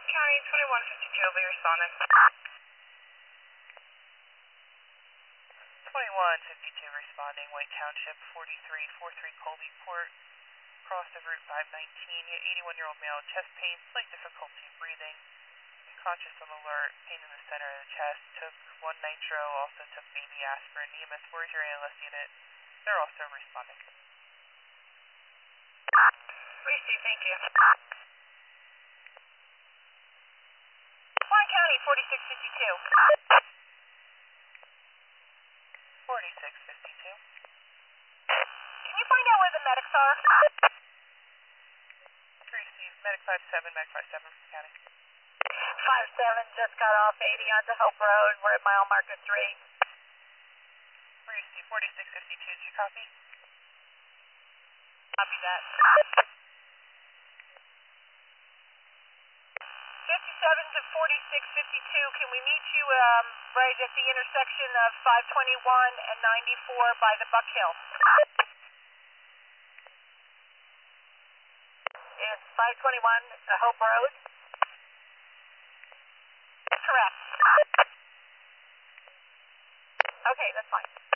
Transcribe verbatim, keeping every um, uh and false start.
County twenty-one fifty-two will be responding. twenty-one fifty-two responding, White Township, forty-three forty-three Colby Port, cross of Route five nineteen, you eighty-one-year-old male, chest pain, slight difficulty breathing, conscious on alert, pain in the center of the chest, took one nitro, also took baby aspirin. E M S, where's your A L S unit? They're also responding. Receive, thank you. Warren County forty-six fifty-two. forty-six fifty-two. Can you find out where the medics are? Receive, medic five seven, medic five seven from the county. five seven just got off eighty onto Hope Road. We're at mile marker three. Receive, forty-six fifty-two, did you copy? Copy that. fifty-seven to forty-six fifty-two, can we meet you um, right at the intersection of five twenty-one and ninety-four by the Buck Hill? Is five twenty-one uh, Hope Road? Correct. Okay, that's fine.